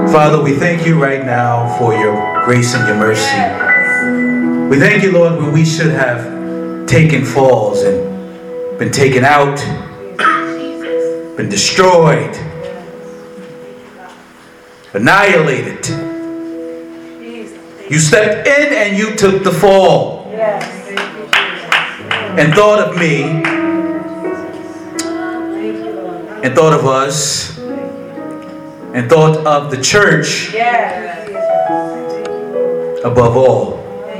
Father, we thank you right now for your grace and your mercy. We thank you, Lord, when we should have taken falls and been taken out, been destroyed, annihilated. You stepped in and you took the fall and thought of me and thought of us and thought of the church above all.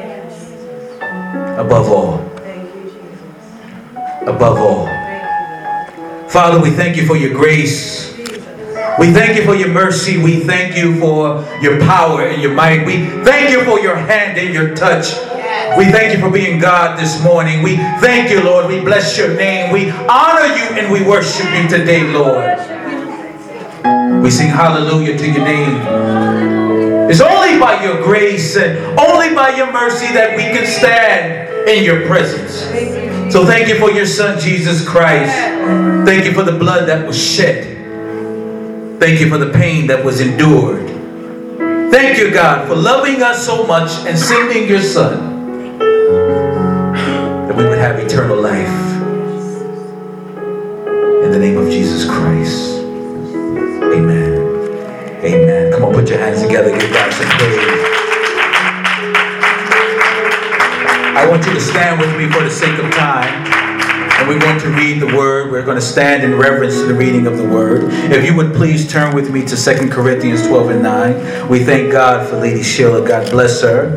Above all. Above all. Father, we thank you for your grace. We thank you for your mercy. We thank you for your power and your might. We thank you for your hand and your touch. We thank you for being God this morning. We thank you, Lord. We bless your name. We honor you and we worship you today, Lord. We sing hallelujah to your name. It's only by your grace and only by your mercy that we can stand in your presence. So thank you for your son, Jesus Christ. Thank you for the blood that was shed. Thank you for the pain that was endured. Thank you, God, for loving us so much and sending your son that we would have eternal life. In the name of Jesus Christ. Amen. Amen. Come on, put your hands together. Give God some praise. I want you to stand with me for the sake of time. And we're going to read the word. We're going to stand in reverence to the reading of the word. If you would please turn with me to 2 Corinthians 12 and 9. We thank God for Lady Sheila. God bless her.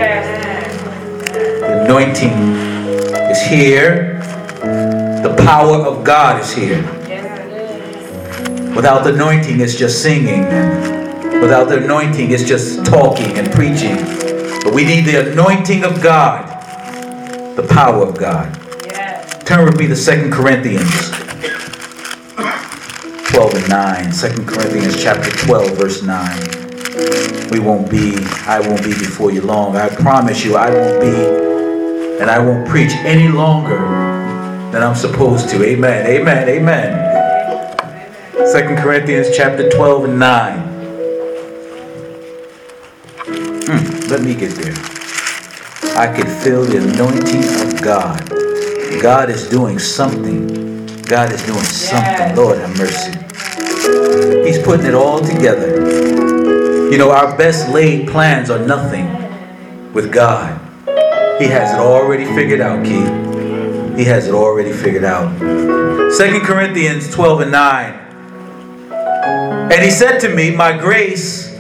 The anointing is here. The power of God is here. Without the anointing, it's just singing. Without the anointing, it's just talking and preaching. But we need the anointing of God. The power of God. Turn with me to 2 Corinthians 12 and 9. 2 Corinthians chapter 12, verse 9. I won't be before you long. I promise you I won't be, and I won't preach any longer than I'm supposed to. Amen, amen, amen. 2 Corinthians chapter 12 and 9. Let me get there. I can feel the anointing of God. God is doing something. God is doing something. Lord have mercy. He's putting it all together. You know, our best laid plans are nothing with God. He has it already figured out, Keith. He has it already figured out. 2 Corinthians 12 and 9. And he said to me, my grace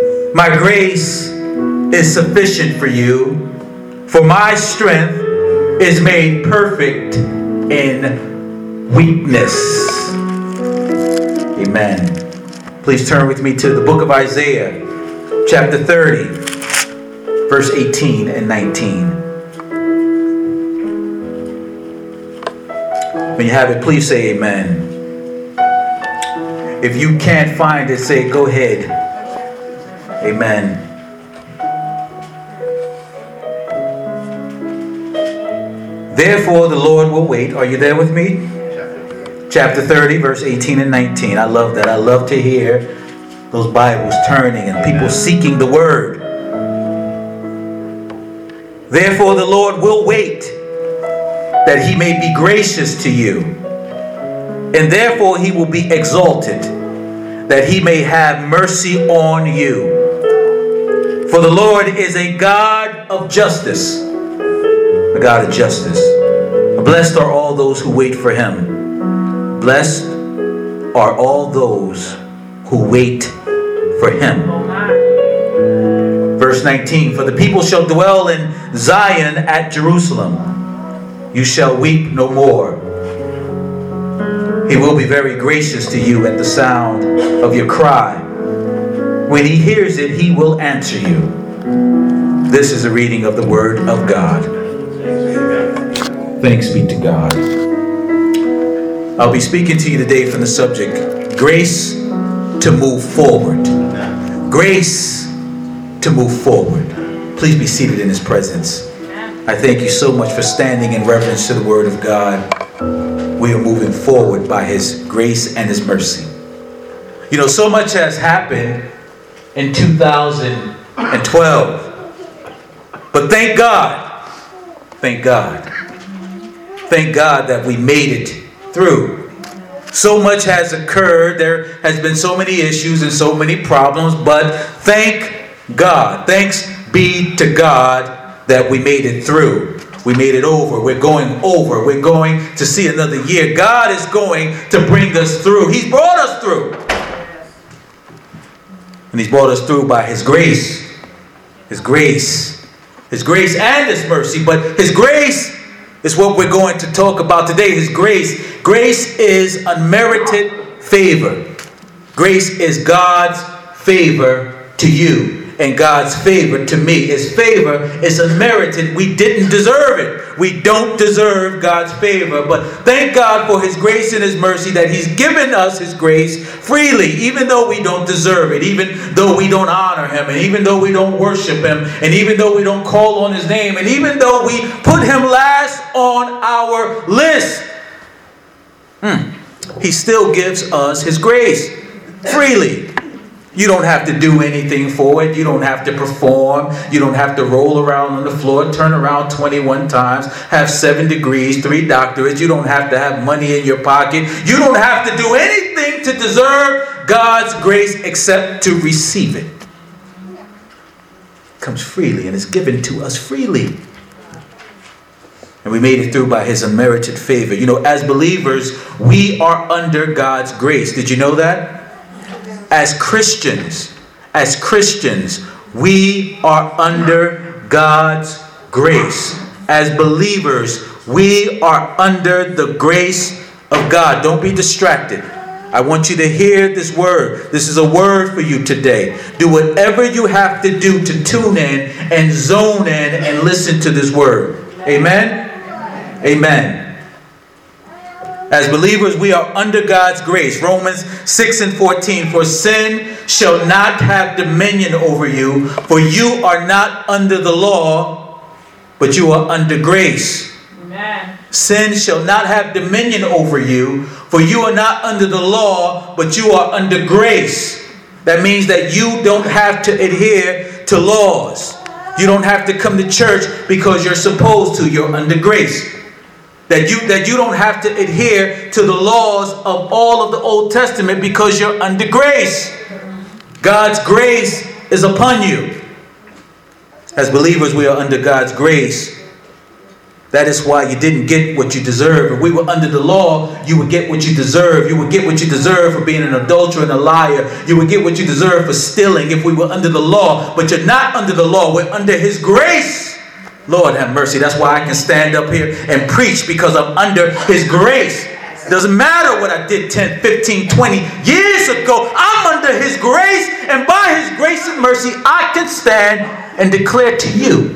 is sufficient for you, for my strength is made perfect in weakness. Amen. Please turn with me to the book of Isaiah, chapter 30, verse 18 and 19. When you have it, please say amen. If you can't find it, say, go ahead. Amen. Therefore, the Lord will wait. Are you there with me? Chapter 30, verse 18 and 19. I love that. I love to hear those Bibles turning and people seeking the word. Therefore, the Lord will wait that he may be gracious to you. And therefore, he will be exalted that he may have mercy on you. For the Lord is a God of justice. A God of justice. Blessed are all those who wait for him. Blessed are all those who wait for him. Verse 19. For the people shall dwell in Zion at Jerusalem. You shall weep no more. He will be very gracious to you at the sound of your cry. When he hears it, he will answer you. This is a reading of the word of God. Thanks be to God. I'll be speaking to you today from the subject, grace to move forward. Grace to move forward. Please be seated in his presence. I thank you so much for standing in reverence to the word of God. We are moving forward by his grace and his mercy. You know, so much has happened in 2012. But thank God, thank God that we made it through. So much has occurred. There has been so many issues and so many problems, but thank God. Thanks be to God that we made it through. We made it over. We're going over. We're going to see another year. God is going to bring us through. He's brought us through. And He's brought us through by His grace. His grace. His grace and His mercy. But His grace is what we're going to talk about today. His grace. Grace is unmerited favor. Grace is God's favor to you and God's favor to me. His favor is unmerited. We didn't deserve it. We don't deserve God's favor. But thank God for His grace and His mercy that He's given us His grace freely, even though we don't deserve it, even though we don't honor Him, and even though we don't worship Him, and even though we don't call on His name, and even though we put Him last on our list. He still gives us His grace freely. You don't have to do anything for it. You don't have to perform. You don't have to roll around on the floor, turn around 21 times, have 7 degrees, 3 doctorates. You don't have to have money in your pocket. You don't have to do anything to deserve God's grace except to receive it. It comes freely and is given to us freely. And we made it through by His unmerited favor. You know, as believers, we are under God's grace. Did you know that? As Christians, we are under God's grace. As believers, we are under the grace of God. Don't be distracted. I want you to hear this word. This is a word for you today. Do whatever you have to do to tune in and zone in and listen to this word. Amen? Amen. As believers, we are under God's grace. Romans 6:14. For sin shall not have dominion over you, for you are not under the law, but you are under grace. Amen. Sin shall not have dominion over you, for you are not under the law, but you are under grace. That means that you don't have to adhere to laws. You don't have to come to church because you're supposed to. You're under grace. That you don't have to adhere to the laws of all of the Old Testament because you're under grace. God's grace is upon you. As believers, we are under God's grace. That is why you didn't get what you deserve. If we were under the law, you would get what you deserve. You would get what you deserve for being an adulterer and a liar. You would get what you deserve for stealing if we were under the law. But you're not under the law. We're under His grace. Lord have mercy. That's why I can stand up here and preach, because I'm under His grace. It doesn't matter what I did 10, 15, 20 years ago. I'm under His grace, and by His grace and mercy, I can stand and declare to you,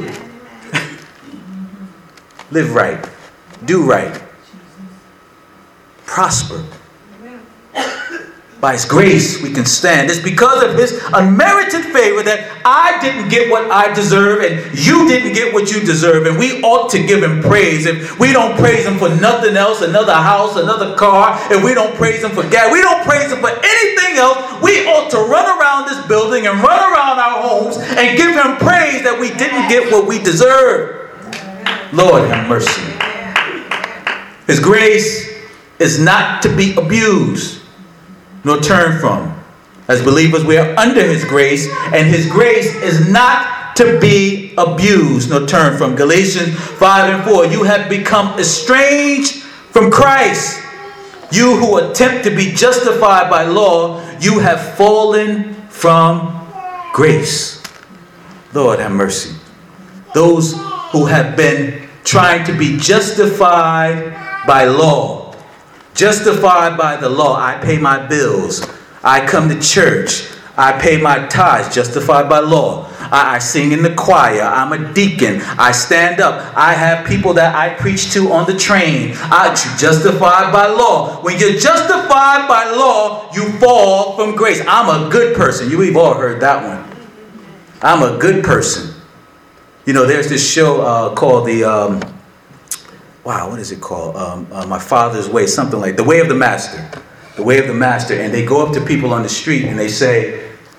live right, do right, prosper. By His grace, we can stand. It's because of His unmerited favor that I didn't get what I deserve and you didn't get what you deserve. And we ought to give Him praise. If we don't praise Him for nothing else, another house, another car, if we don't praise Him for gas, we don't praise Him for anything else, we ought to run around this building and run around our homes and give Him praise that we didn't get what we deserve. Lord have mercy. His grace is not to be abused nor turn from. As believers, we are under His grace, and His grace is not to be abused nor turn from. Galatians 5:4. You have become estranged from Christ. You who attempt to be justified by law, you have fallen from grace. Lord have mercy. Those who have been trying to be justified by law. Justified by the law. I pay my bills. I come to church. I pay my tithes. Justified by law. I sing in the choir. I'm a deacon. I stand up. I have people that I preach to on the train. I'm justified by law. When you're justified by law, you fall from grace. I'm a good person. You've all heard that one. I'm a good person. You know, there's this show called what is it called? My Father's Way, something like The Way of the Master. The Way of the Master. And they go up to people on the street and they say,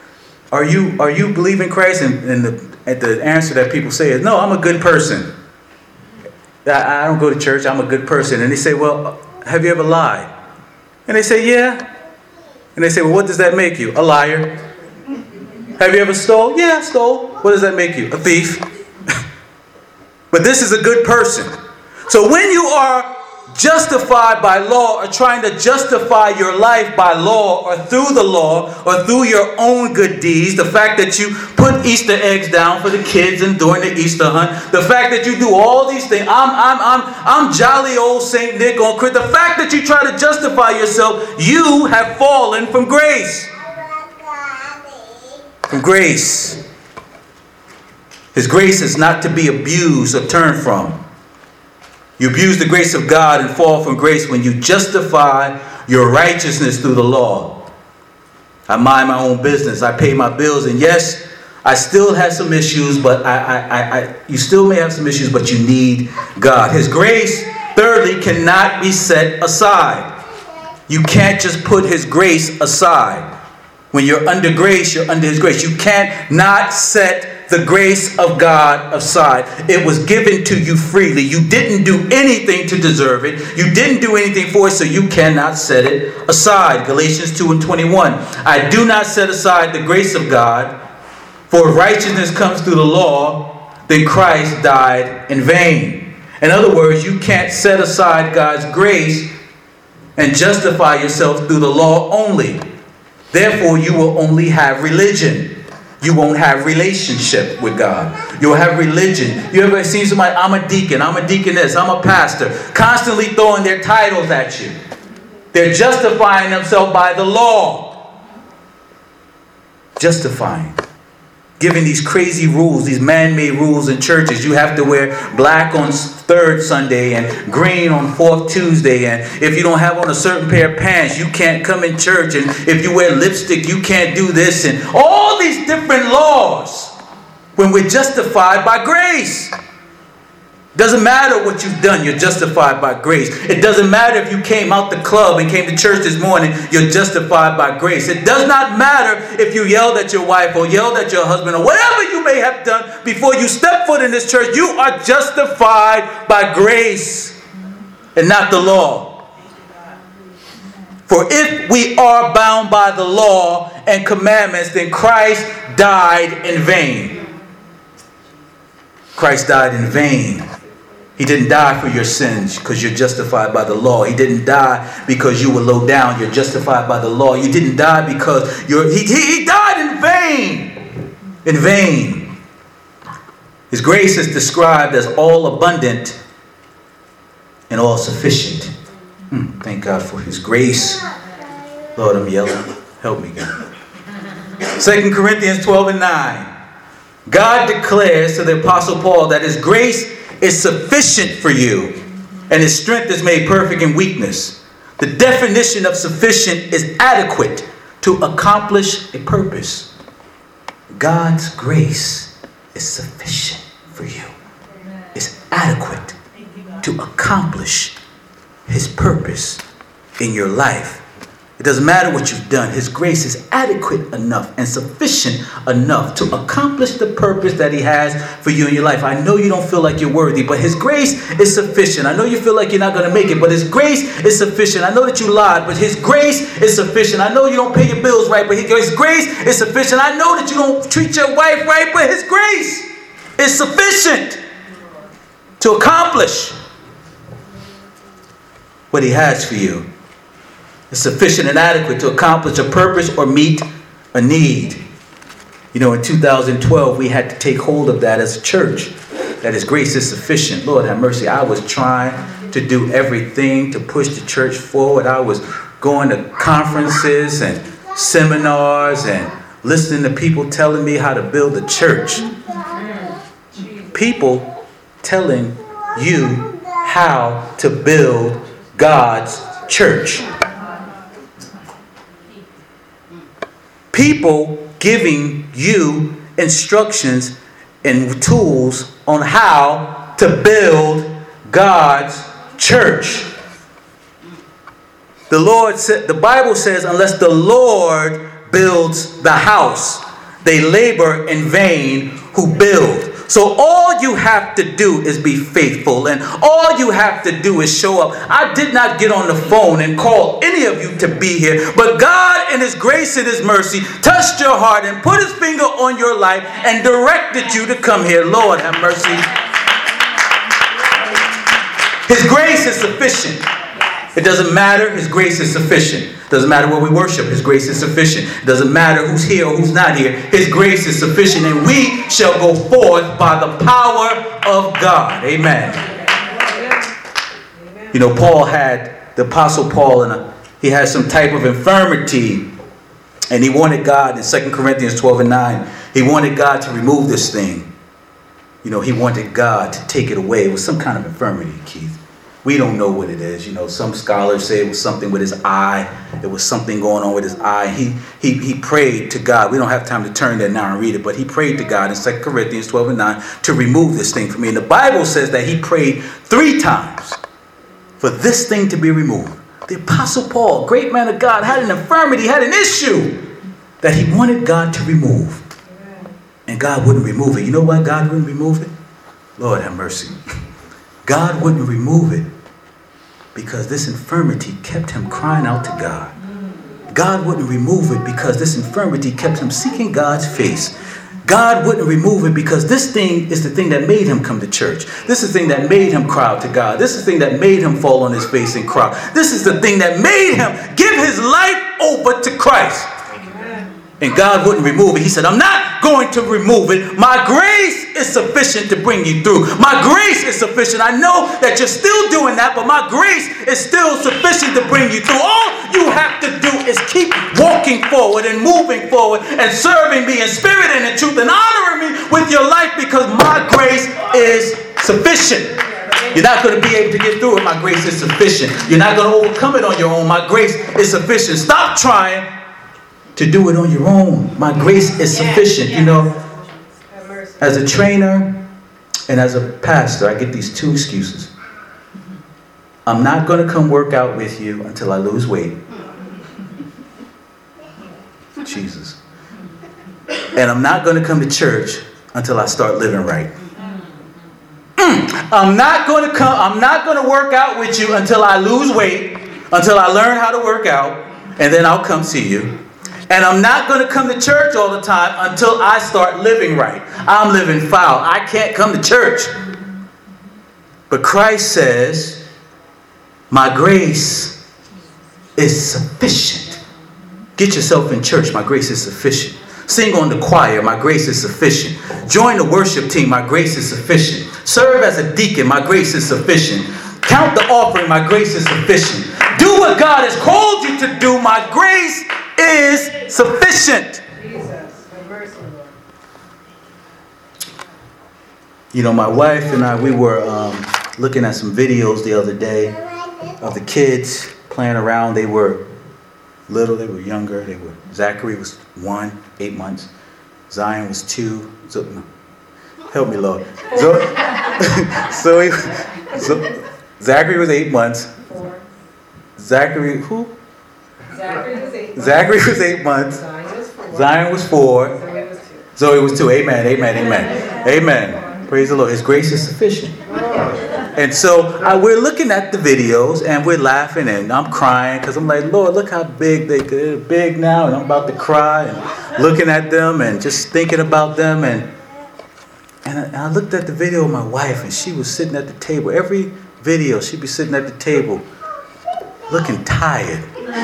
Are you believing Christ? And the answer that people say is, no, I'm a good person. I don't go to church. I'm a good person. And they say, well, have you ever lied? And they say, yeah. And they say, well, what does that make you? A liar. Have you ever stole? Yeah, I stole. What does that make you? A thief. But this is a good person. So when you are justified by law, or trying to justify your life by law or through the law or through your own good deeds, the fact that you put Easter eggs down for the kids and during the Easter hunt, the fact that you do all these things, I'm jolly old Saint Nick on Christmas, the fact that you try to justify yourself, you have fallen from grace. From grace. His grace is not to be abused or turned from. You abuse the grace of God and fall from grace when you justify your righteousness through the law. I mind my own business. I pay my bills. And yes, I still have some issues, but you still may have some issues, but you need God. His grace, thirdly, cannot be set aside. You can't just put His grace aside. When you're under grace, you're under His grace. You can't not set the grace of God aside. It was given to you freely. You didn't do anything to deserve it. You didn't do anything for it, so you cannot set it aside. Galatians 2:21. I do not set aside the grace of God, for if righteousness comes through the law, then Christ died in vain. In other words, you can't set aside God's grace and justify yourself through the law only. Therefore, you will only have religion. You won't have relationship with God. You'll have religion. You ever seen somebody, I'm a deacon, I'm a deaconess, I'm a pastor, constantly throwing their titles at you. They're justifying themselves by the law. Justifying. Giving these crazy rules, these man-made rules in churches. You have to wear black on third Sunday and green on fourth Tuesday. And if you don't have on a certain pair of pants, you can't come in church. And if you wear lipstick, you can't do this. And all these different laws when we're justified by grace. Doesn't matter what you've done, you're justified by grace. It doesn't matter if you came out the club and came to church this morning, you're justified by grace. It does not matter if you yelled at your wife or yelled at your husband or whatever you may have done before you step foot in this church. You are justified by grace and not the law. For if we are bound by the law and commandments, then Christ died in vain. Christ died in vain. He didn't die for your sins because you're justified by the law. He didn't die because you were low down. You're justified by the law. You didn't die because he died in vain. In vain. His grace is described as all abundant and all sufficient. Thank God for His grace. Lord, I'm yelling. Help me, God. 2 Corinthians 12:9. God declares to the Apostle Paul that His grace is sufficient for you, and His strength is made perfect in weakness. The definition of sufficient is adequate to accomplish a purpose. God's grace is sufficient for you. It's adequate to accomplish His purpose in your life. It doesn't matter what you've done. His grace is adequate enough and sufficient enough to accomplish the purpose that He has for you in your life. I know you don't feel like you're worthy, but His grace is sufficient. I know you feel like you're not going to make it, but His grace is sufficient. I know that you lied, but His grace is sufficient. I know you don't pay your bills right, but His grace is sufficient. I know that you don't treat your wife right, but His grace is sufficient to accomplish what He has for you. It's sufficient and adequate to accomplish a purpose or meet a need. You know, in 2012, we had to take hold of that as a church, that His grace is sufficient. Lord have mercy. I was trying to do everything to push the church forward. I was going to conferences and seminars and listening to people telling me how to build a church. People telling you how to build God's church. People giving you instructions and tools on how to build God's church. The Bible says, unless the Lord builds the house, they labor in vain who build. So all you have to do is be faithful, and all you have to do is show up. I did not get on the phone and call any of you to be here, but God in His grace and His mercy touched your heart and put His finger on your life and directed you to come here. Lord have mercy. His grace is sufficient. It doesn't matter. His grace is sufficient. It doesn't matter where we worship. His grace is sufficient. It doesn't matter who's here or who's not here. His grace is sufficient, and we shall go forth by the power of God. Amen. You know, the Apostle Paul, and he had some type of infirmity, and he wanted God in 2 Corinthians 12:9. He wanted God to remove this thing. You know, he wanted God to take it away. It was some kind of infirmity, Keith. We don't know what it is. You know, some scholars say it was something with his eye. It was something going on with his eye. He prayed to God. We don't have time to turn there now and read it, but he prayed to God in 2 Corinthians 12:9 to remove this thing from me. And the Bible says that he prayed 3 times for this thing to be removed. The Apostle Paul, great man of God, had an infirmity, had an issue that he wanted God to remove. And God wouldn't remove it. You know why God wouldn't remove it? Lord have mercy. God wouldn't remove it because this infirmity kept him crying out to God. God wouldn't remove it because this infirmity kept him seeking God's face. God wouldn't remove it because this thing is the thing that made him come to church. This is the thing that made him cry out to God. This is the thing that made him fall on his face and cry. This is the thing that made him give his life over to Christ. And God wouldn't remove it. He said, I'm not going to remove it. My grace is sufficient to bring you through. My grace is sufficient. I know that you're still doing that, but my grace is still sufficient to bring you through. All you have to do is keep walking forward and moving forward and serving me in spirit and in truth and honoring me with your life, because my grace is sufficient. You're not going to be able to get through it. My grace is sufficient. You're not going to overcome it on your own. My grace is sufficient. Stop trying to do it on your own. My grace is sufficient. You know, as a trainer and as a pastor, I get these 2 excuses. I'm not going to come work out with you until I lose weight. Jesus. And I'm not going to come to church until I start living right. I'm not going to work out with you until I lose weight, until I learn how to work out, and then I'll come see you. And I'm not going to come to church all the time until I start living right. I'm living foul. I can't come to church. But Christ says, my grace is sufficient. Get yourself in church. My grace is sufficient. Sing on the choir. My grace is sufficient. Join the worship team. My grace is sufficient. Serve as a deacon. My grace is sufficient. Count the offering. My grace is sufficient. Do what God has called you to do. My grace is sufficient. You know, my wife and I, we were looking at some videos the other day of the kids playing around. They were little, they were younger. Zachary was 1, 8 months. Zion was 2. Help me, Lord. So Zachary was 8 months. Zachary was 8 months. Zion was 4. Zoe was 2. Amen, amen, amen. Amen. Praise the Lord. His grace is sufficient. And so we're looking at the videos and we're laughing and I'm crying because I'm like, Lord, look how big they're big now, and I'm about to cry and looking at them and just thinking about them. And I looked at the video of my wife and she was sitting at the table. Every video she'd be sitting at the table looking tired.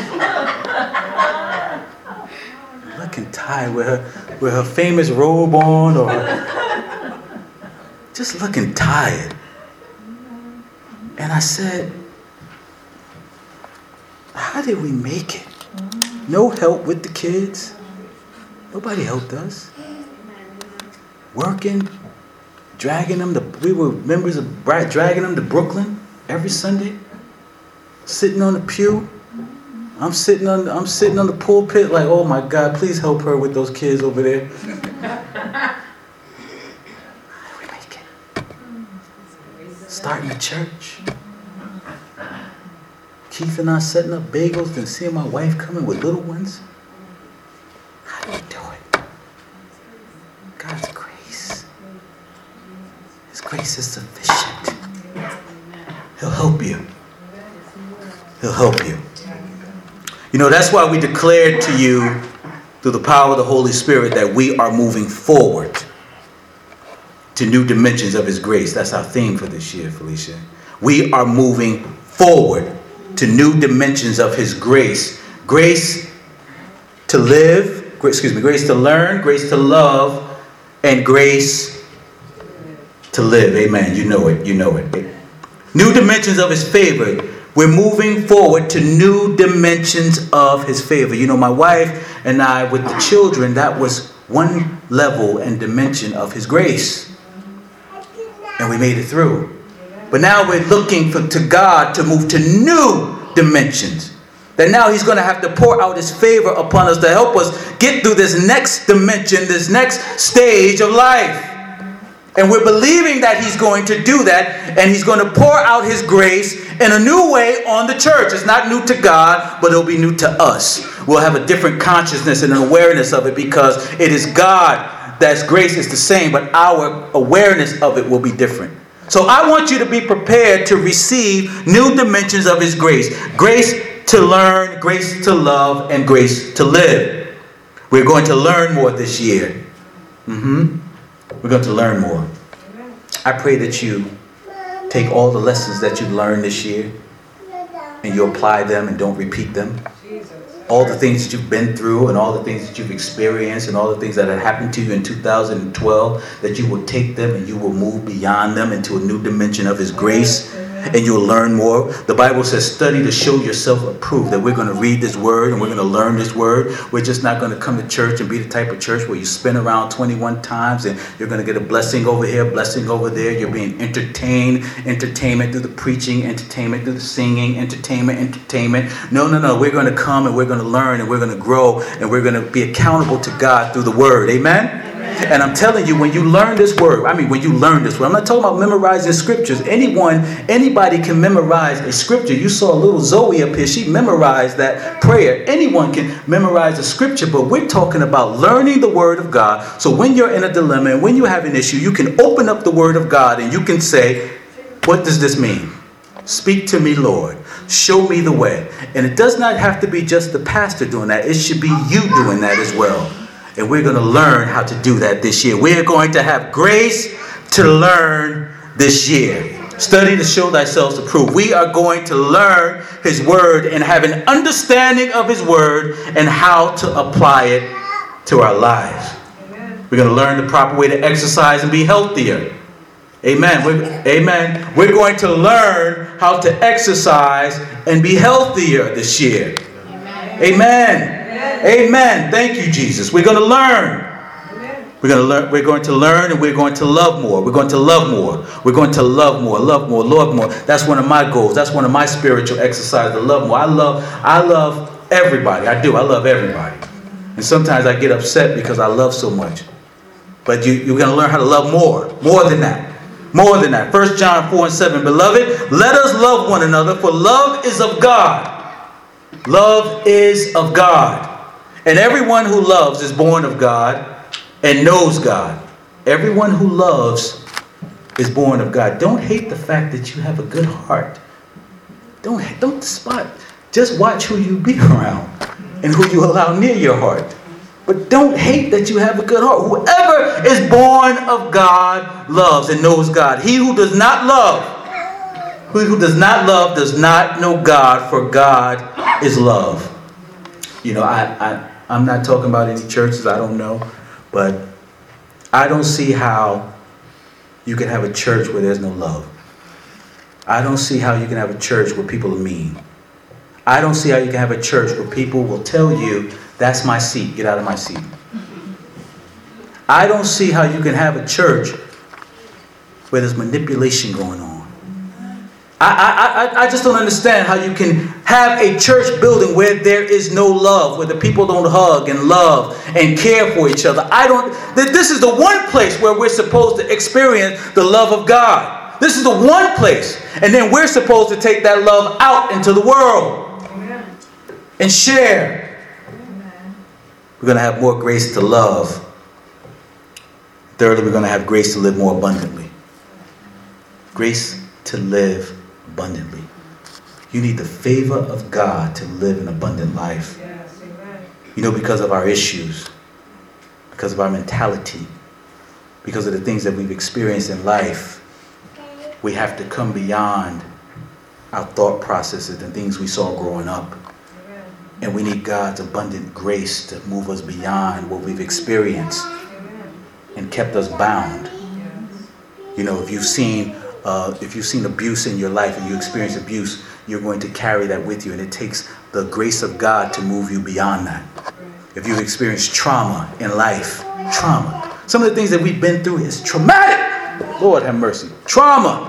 Looking tired with her famous robe on, or just looking tired. And I said, how did we make it? No help with the kids. Nobody helped us. Working, dragging them we were members of dragging them to Brooklyn every Sunday. Sitting on the pew. I'm sitting on the pulpit like, oh my God, please help her with those kids over there. How do we make it? Starting a church. Keith and I setting up bagels and seeing my wife coming with little ones. How do we do it? grace is sufficient. He'll help you. He'll help you. You know, that's why we declared to you through the power of the Holy Spirit that we are moving forward to new dimensions of His grace. That's our theme for this year, Felicia. We are moving forward to new dimensions of His grace. Grace to live, grace to learn, grace to love, and grace to live. Amen. You know it. You know it. New dimensions of His favor. We're moving forward to new dimensions of His favor. You know, my wife and I, with the children, that was one level and dimension of His grace. And we made it through. But now we're looking to God to move to new dimensions. That now He's going to have to pour out His favor upon us to help us get through this next dimension, this next stage of life. And we're believing that He's going to do that, and He's going to pour out His grace in a new way on the church. It's not new to God, but it'll be new to us. We'll have a different consciousness and an awareness of it because it is God that's grace is the same, but our awareness of it will be different. So I want you to be prepared to receive new dimensions of His grace. Grace to learn, grace to love, and grace to live. We're going to learn more this year. We're going to learn more. I pray that you take all the lessons that you've learned this year and you apply them and don't repeat them. All the things that you've been through and all the things that you've experienced and all the things that have happened to you in 2012, that you will take them and you will move beyond them into a new dimension of His grace. And you'll learn more. The Bible says study to show yourself approved. That we're going to read this word and we're going to learn this word. We're just not going to come to church and be the type of church where you spin around 21 times and you're going to get a blessing over here, blessing over there. You're being entertained. Entertainment through the preaching, entertainment through the singing, entertainment. No. We're going to come and we're going to learn and we're going to grow and we're going to be accountable to God through the word. Amen? And I'm telling you, when you learn this word, I'm not talking about memorizing scriptures. Anybody can memorize a scripture. You saw little Zoe up here. She memorized that prayer. Anyone can memorize a scripture, but we're talking about learning the word of God. So when you're in a dilemma and when you have an issue, you can open up the word of God and you can say, what does this mean? Speak to me, Lord. Show me the way. And it does not have to be just the pastor doing that. It should be you doing that as well. And we're going to learn how to do that this year. We're going to have grace to learn this year. Study to show thyself approved. We are going to learn His word and have an understanding of His word and how to apply it to our lives. We're going to learn the proper way to exercise and be healthier. Amen. We're going to learn how to exercise and be healthier this year. Amen. Amen. Thank you, Jesus. We're going to learn. We're going to learn and we're going to love more. We're going to love more. We're going to love more, love more. That's one of my goals. That's one of my spiritual exercises, to love more. I love everybody. I do. I love everybody. And sometimes I get upset because I love so much. But you're going to learn how to love more than that. More than that. 1 John 4:7. Beloved, let us love one another, for love is of God. Love is of God. And everyone who loves is born of God and knows God. Everyone who loves is born of God. Don't hate the fact that you have a good heart. Don't despise. Just watch who you be around and who you allow near your heart. But don't hate that you have a good heart. Whoever is born of God loves and knows God. He who does not love does not know God, for God is love. You know, I'm not talking about any churches, I don't know. But I don't see how you can have a church where there's no love. I don't see how you can have a church where people are mean. I don't see how you can have a church where people will tell you, that's my seat, get out of my seat. I don't see how you can have a church where there's manipulation going on. I just don't understand how you can have a church building where there is no love, where the people don't hug and love and care for each other. This is the one place where we're supposed to experience the love of God. This is the one place. And then we're supposed to take that love out into the world and share. We're going to have more grace to love. Thirdly, we're going to have grace to live more abundantly. Grace to live abundantly. You need the favor of God to live an abundant life. Yes, amen. You know, because of our issues, because of our mentality, because of the things that we've experienced in life, we have to come beyond our thought processes and things we saw growing up. Amen. And we need God's abundant grace to move us beyond what we've experienced Amen. and kept us bound. Yes. You know, if you've seen abuse in your life and you experience abuse, you're going to carry that with you. And it takes the grace of God to move you beyond that. If you've experienced trauma in life, trauma. Some of the things that we've been through is traumatic. Lord have mercy. Trauma.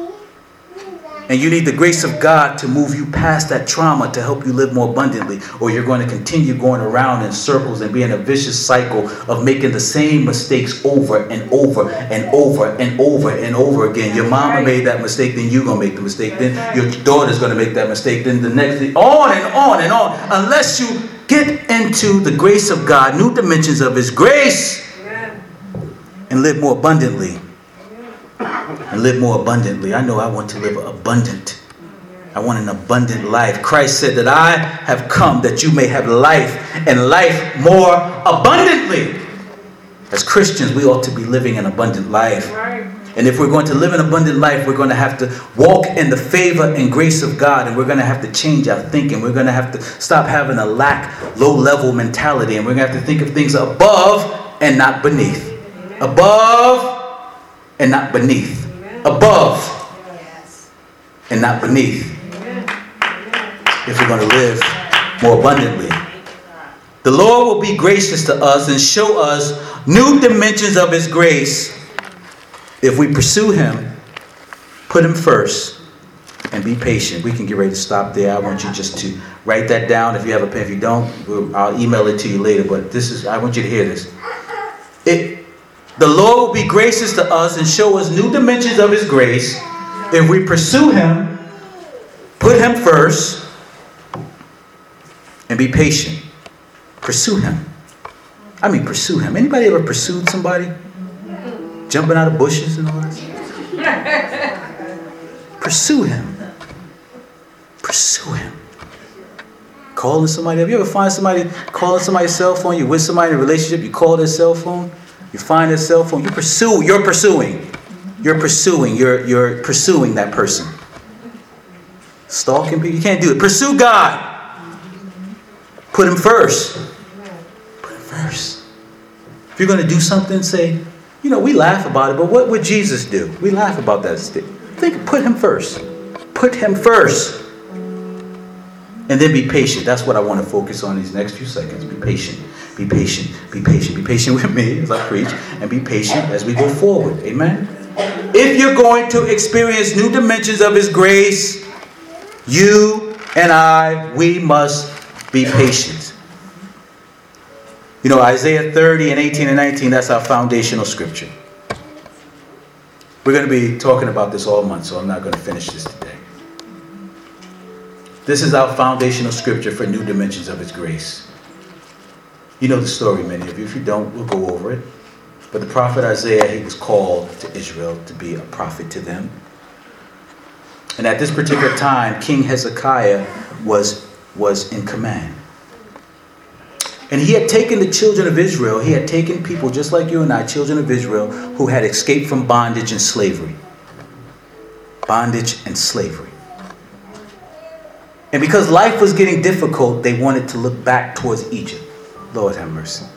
And you need the grace of God to move you past that trauma to help you live more abundantly, or you're going to continue going around in circles and be in a vicious cycle of making the same mistakes over and over and over and over and over again. Your mama made that mistake, then you're going to make the mistake. Then your daughter's going to make that mistake. Then the next thing, on and on and on. Unless you get into the grace of God, new dimensions of His grace, and live more abundantly. And live more abundantly. I know I want to live abundant. I want an abundant life. Christ said that I have come that you may have life, and life more abundantly. As Christians, we ought to be living an abundant life. And if we're going to live an abundant life, we're going to have to walk in the favor and grace of God. And we're going to have to change our thinking. We're going to have to stop having a low-level mentality. And we're going to have to think of things above and not beneath. Above and not beneath. Above and not beneath. If we're going to live more abundantly. The Lord will be gracious to us and show us new dimensions of His grace if we pursue Him, put Him first, and be patient. We can get ready to stop there. I want you just to write that down. If you have a pen, if you don't, I'll email it to you later. But I want you to hear this. The Lord will be gracious to us and show us new dimensions of His grace if we pursue Him, put Him first, and be patient. Pursue Him. I mean, pursue Him. Anybody ever pursued somebody? Jumping out of bushes and all this? Pursue Him. Pursue Him. Calling somebody. Have you ever find somebody calling somebody's cell phone? You're with somebody in a relationship, you call their cell phone. You find their cell phone. You're pursuing that person. Stalking people. You can't do it. Pursue God. Put Him first. Put Him first. If you're going to do something, say, we laugh about it, but what would Jesus do? We laugh about that. Put Him first. Put Him first. And then be patient. That's what I want to focus on these next few seconds. Be patient. Be patient. Be patient. Be patient with me as I preach. And be patient as we go forward. Amen. If you're going to experience new dimensions of His grace, you and we must be patient. Isaiah 30 and 18 and 19, that's our foundational scripture. We're going to be talking about this all month, so I'm not going to finish this today. This is our foundational scripture for new dimensions of His grace. You know the story, many of you. If you don't, we'll go over it. But the prophet Isaiah, he was called to Israel to be a prophet to them. And at this particular time, King Hezekiah was in command. And he had taken the children of Israel, he had taken people just like you and I, children of Israel, who had escaped from bondage and slavery. Bondage and slavery. And because life was getting difficult, they wanted to look back towards Egypt. Lord have mercy.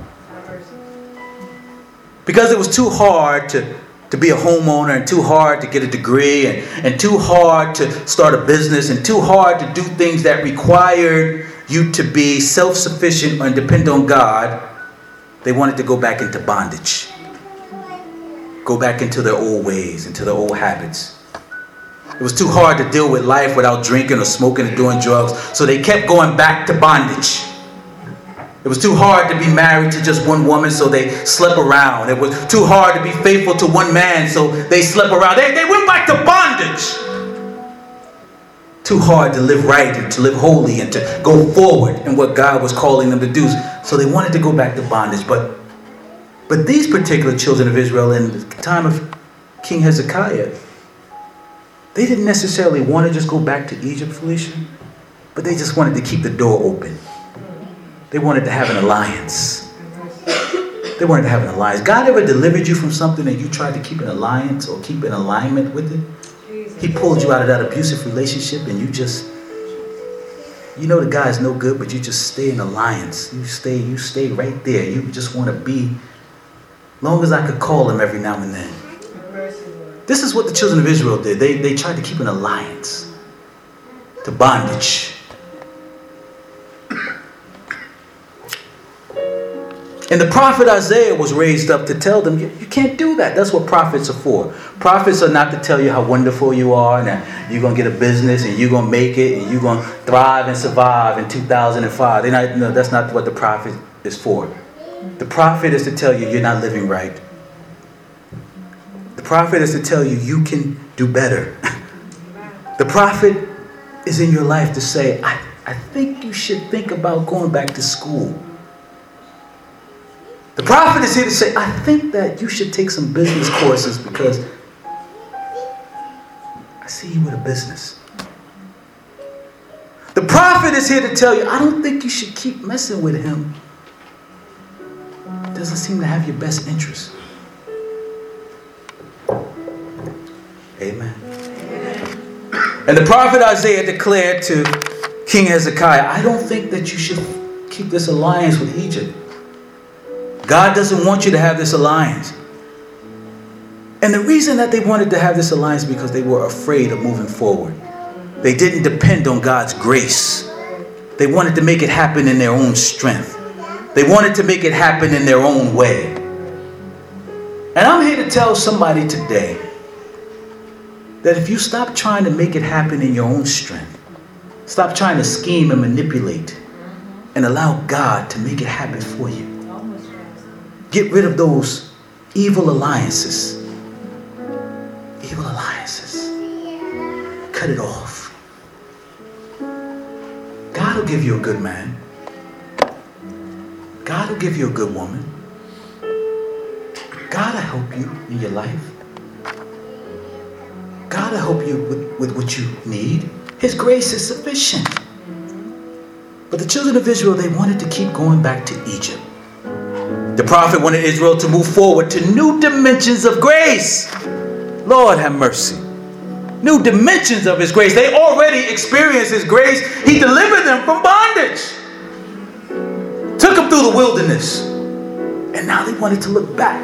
Because it was too hard to be a homeowner, and too hard to get a degree, and too hard to start a business, and too hard to do things that required you to be self-sufficient and depend on God, they wanted to go back into bondage. Go back into their old ways, into their old habits. It was too hard to deal with life without drinking or smoking or doing drugs, so they kept going back to bondage. It was too hard to be married to just one woman, so they slept around. It was too hard to be faithful to one man, so they slept around. They went back to bondage. Too hard to live right and to live holy and to go forward in what God was calling them to do. So they wanted to go back to bondage. But these particular children of Israel in the time of King Hezekiah, They didn't necessarily want to just go back to Egypt, Felicia, but they just wanted to keep the door open. They wanted to have an alliance. They wanted to have an alliance. God ever delivered you from something and you tried to keep an alliance or keep an alignment with it? He pulled you out of that abusive relationship and you just, you know the guy's no good, but you just stay in alliance. You stay right there. You just want to be, long as I could call him every now and then. This is what the children of Israel did. They tried to keep an alliance to bondage. And the prophet Isaiah was raised up to tell them, you can't do that. That's what prophets are for. Prophets are not to tell you how wonderful you are and that you're going to get a business and you're going to make it and you're going to thrive and survive in 2005. No, that's not what the prophet is for. The prophet is to tell you you're not living right. The prophet is to tell you you can do better. The prophet is in your life to say, I think you should think about going back to school. The prophet is here to say, I think that you should take some business courses because I see you with a business. The prophet is here to tell you, I don't think you should keep messing with him. It doesn't seem to have your best interest. Amen. And the prophet Isaiah declared to King Hezekiah, I don't think that you should keep this alliance with Egypt. God doesn't want you to have this alliance. And the reason that they wanted to have this alliance is because they were afraid of moving forward. They didn't depend on God's grace. They wanted to make it happen in their own strength. They wanted to make it happen in their own way. And I'm here to tell somebody today that if you stop trying to make it happen in your own strength, stop trying to scheme and manipulate, and allow God to make it happen for you. Get rid of those evil alliances. Evil alliances. Cut it off. God will give you a good man. God will give you a good woman. God will help you in your life. God will help you with what you need. His grace is sufficient. But the children of Israel, they wanted to keep going back to Egypt. The prophet wanted Israel to move forward to new dimensions of grace. Lord have mercy. New dimensions of his grace. They already experienced his grace. He delivered them from bondage. Took them through the wilderness. And now they wanted to look back.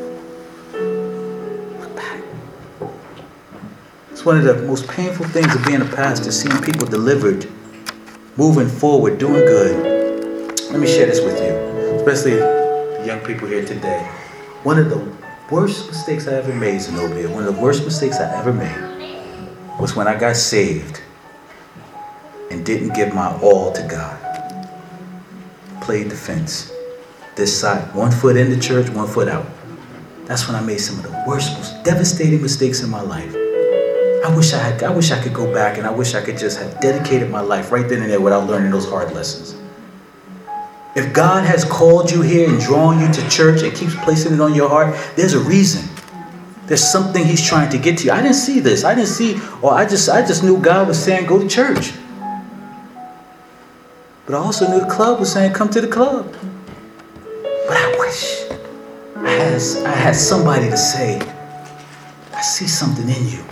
Look back. It's one of the most painful things of being a pastor, seeing people delivered, moving forward, doing good. Let me share this with you, especially young people here today. One of the worst mistakes I ever made, Zenobia, one of the worst mistakes I ever made was when I got saved and didn't give my all to God. Played the fence. This side, 1 foot in the church, 1 foot out. That's when I made some of the worst, most devastating mistakes in my life. I wish I could go back and I wish I could just have dedicated my life right then and there without learning those hard lessons. If God has called you here and drawn you to church and keeps placing it on your heart, there's a reason. There's something he's trying to get to you. I didn't see this. I just knew God was saying go to church. But I also knew the club was saying come to the club. But I wish I had somebody to say, I see something in you.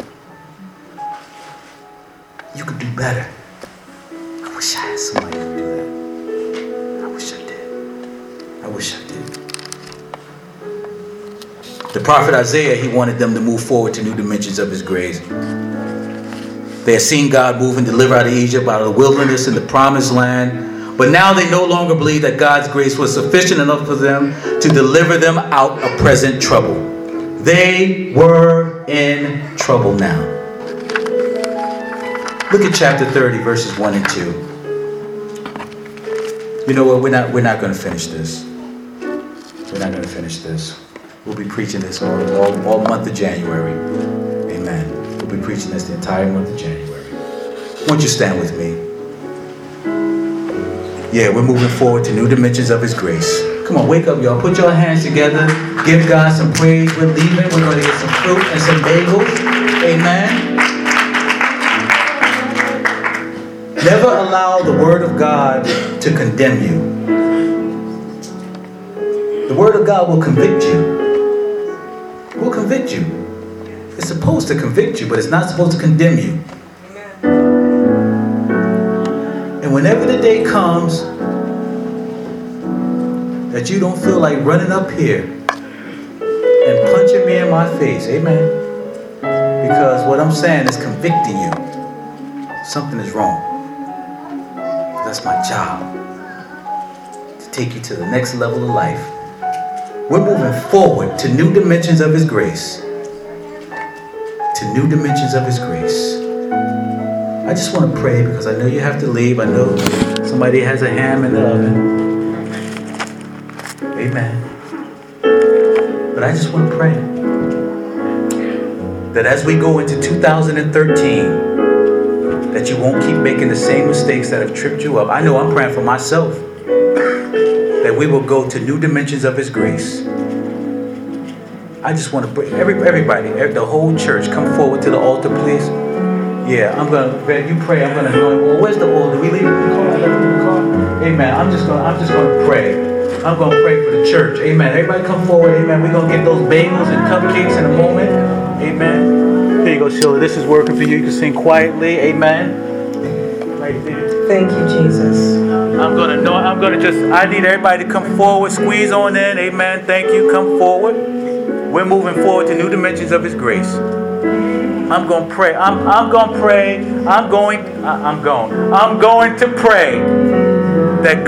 You could do better. I wish I had somebody to do that. I wish I did. The prophet Isaiah, he wanted them to move forward to new dimensions of his grace. They had seen God move and deliver out of Egypt, out of the wilderness and the promised land. But now they no longer believe that God's grace was sufficient enough for them to deliver them out of present trouble. They were in trouble now. Look at chapter 30, verses 1 and 2. You know what? We're not going to finish this. We're not going to finish this. We'll be preaching this all month of January. Amen. We'll be preaching this the entire month of January. Won't you stand with me? Yeah, we're moving forward to new dimensions of his grace. Come on, wake up, y'all. Put your hands together. Give God some praise. We're leaving. We're going to get some fruit and some bagels. Amen. Never allow the word of God to condemn you. The word of God will convict you. It will convict you. It's supposed to convict you, but it's not supposed to condemn you. And whenever the day comes that you don't feel like running up here and punching me in my face, amen, because what I'm saying is convicting you. Something is wrong. That's my job, to take you to the next level of life. We're moving forward to new dimensions of His grace. To new dimensions of His grace. I just want to pray because I know you have to leave. I know somebody has a ham in the oven. Amen. But I just want to pray that as we go into 2013, that you won't keep making the same mistakes that have tripped you up. I know I'm praying for myself. That we will go to new dimensions of His grace. I just want to bring everybody, the whole church, come forward to the altar, please. Yeah, I'm gonna. You pray. I'm gonna anoint. Well, where's the oil? Do we leave it in the car? Amen. I'm just gonna pray. I'm gonna pray for the church. Amen. Everybody come forward. Amen. We're gonna get those bagels and cupcakes in a moment. Amen. There you go, Sheila. This is working for you. You can sing quietly. Amen. Right there. Thank you, Jesus. I need everybody to come forward, squeeze on in. Amen. Thank you. Come forward. We're moving forward to new dimensions of His grace. I'm going to pray. I'm going to pray. I'm going to pray that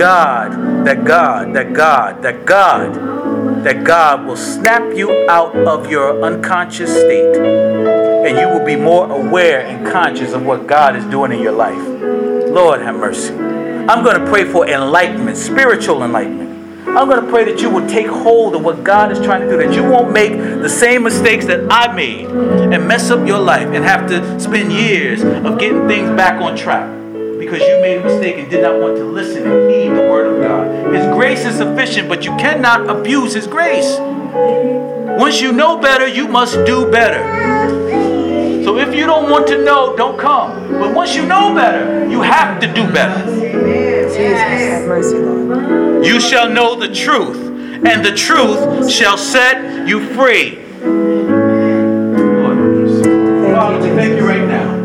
God will snap you out of your unconscious state, and you will be more aware and conscious of what God is doing in your life. Lord have mercy. I'm going to pray for enlightenment, spiritual enlightenment. I'm going to pray that you will take hold of what God is trying to do, that you won't make the same mistakes that I made and mess up your life and have to spend years of getting things back on track because you made a mistake and did not want to listen and heed the word of God. His grace is sufficient, but you cannot abuse His grace. Once you know better, you must do better. So if you don't want to know, don't come. But once you know better, you have to do better. Jesus, have mercy, Lord. You shall know the truth, and the truth shall set you free. Lord, Father, we thank you right now.